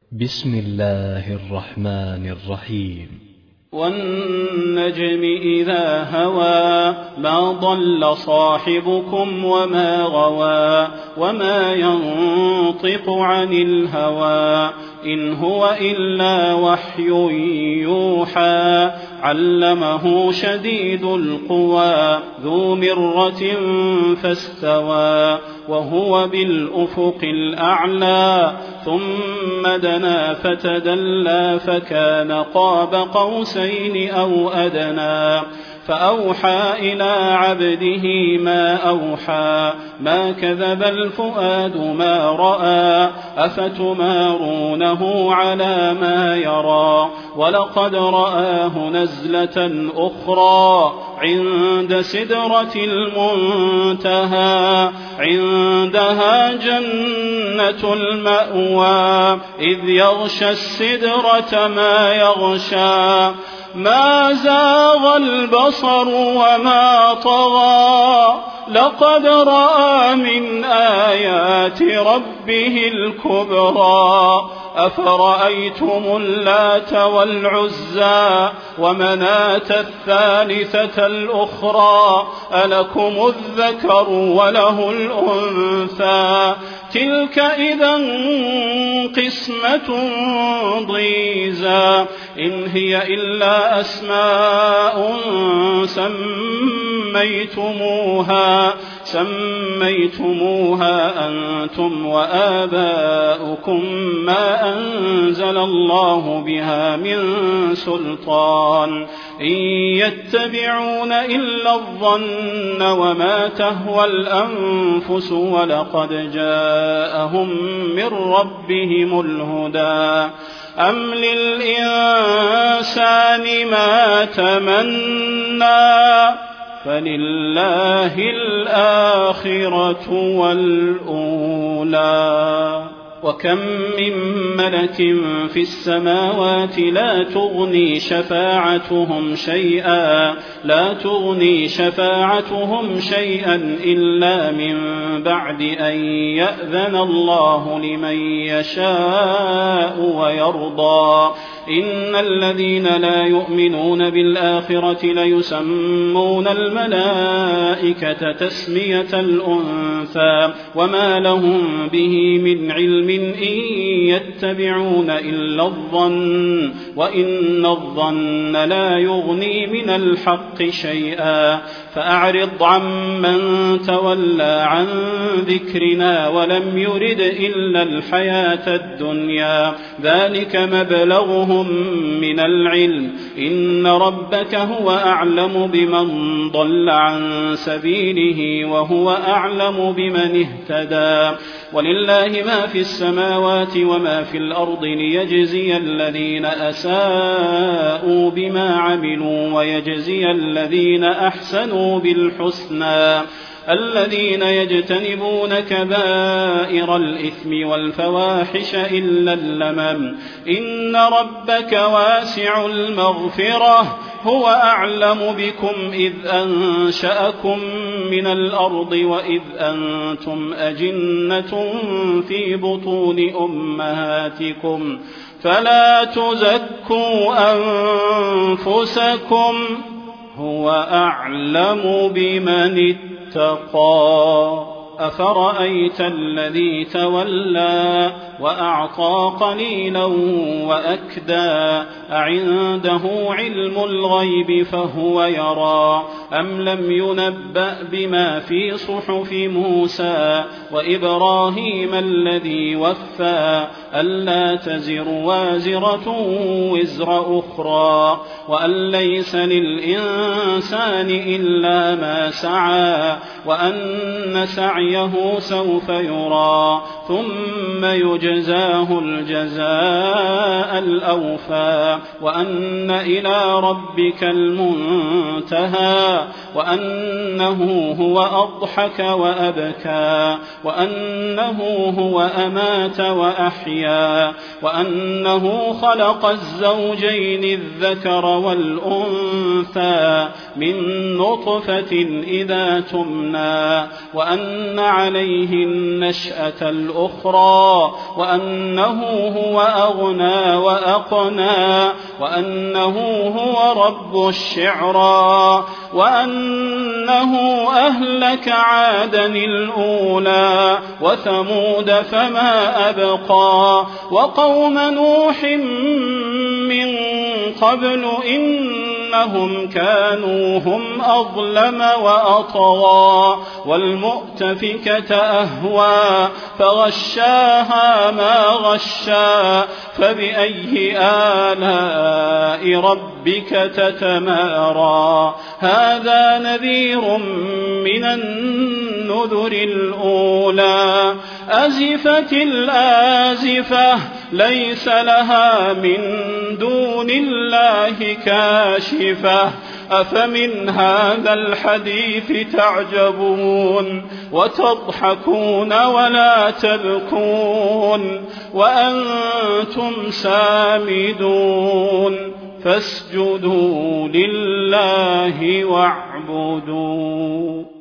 بسم الله الرحمن الرحيم. والنجم إذا هوى ما ضل صاحبكم وما غوى وما ينطق عن الهوى إن هو إلا وحي يوحى علمه شديد القوى ذو مرة فاستوى وهو بالأفق الأعلى ثم دنا فتدلى فكان قاب قوسين أو أدنى فأوحى إلى عبده ما أوحى ما كذب الفؤاد ما رأى أفتمارونه على ما يرى ولقد رآه نزلة أخرى عند سدرة المنتهى عندها جنة المأوى إذ يغشى السدرة ما يغشى ما زاغ البصر وما طغى لقد رأى من آيات ربه الكبرى أفرأيتم اللات والعزى ومناة الثالثة الأخرى ألكم الذكر وله الأنثى تلك إذا قسمة ضيزى إن هي إلا أسماء سميتموها أنتم وآباؤكم ما أنزل الله بها من سلطان إن يتبعون إلا الظن وما تهوى الأنفس ولقد جاءهم من ربهم الهدى أم للإنسان ما تمنى فلله الآخرة والأولى وكم من ملك في السماوات لا تغني شفاعتهم شيئا إلا من بعد أن يأذن الله لمن يشاء ويرضى إن الذين لا يؤمنون بالآخرة ليسمون الملائكة تسمية الأنثى وما لهم به من علم إن يتبعون إلا الظن وإن الظن لا يغني من الحق شيئا فأعرض عمن تولى عن ذكرنا ولم يرد إلا الحياة الدنيا ذلك مبلغهم من العلم إن ربك هو أعلم بمن ضل عن سبيله وهو أعلم بمن اهتدى ولله ما في السماوات وما في الأرض ليجزي الذين أساءوا بما عملوا ويجزي الذين أحسنوا بالحسنى الذين يجتنبون كبائر الإثم والفواحش إلا اللمم إن ربك واسع المغفرة هو أعلم بكم إذ أنشأكم من الأرض وإذ أنتم أجنة في بطون أمهاتكم فلا تزكوا أنفسكم هو أعلم بمن اتقى أفرأيت الذي تولى وأعطى قليلا وأكدى أعنده علم الغيب فهو يرى أم لم ينبأ بما في صحف موسى وإبراهيم الذي وفى ألا تزر وازرة وزر أخرى وأن ليس للإنسان إلا ما سعى وأن سعيه سوف يرى ثم يجزاه الجزاء الأوفى وأن إلى ربك المنتهى وأنه هو أضحك وأبكى وأنه هو أمات وأحيا وأنه خلق الزوجين الذكر والأنثى من نطفة إذا تمنى وأن عليه النشأة الأخرى الأخرى وأنه هو أغنى وأقنى وأنه هو رب الشعرى وأنه أهلك عادا الأولى وثمود فما أبقى وقوم نوح من قبل إنهم كانوا هم أظلم وأطغى والمؤتفكة أهوى فغشاها ما غشى فبأي آلاء ربك تتمارى هذا نذير من النذر الأولى أزفت الآزفة ليس لها من دون الله كاشفة أفمن هذا الحديث تعجبون وتضحكون ولا تبكون وأنتم سامدون فاسجدوا لله واعبدوا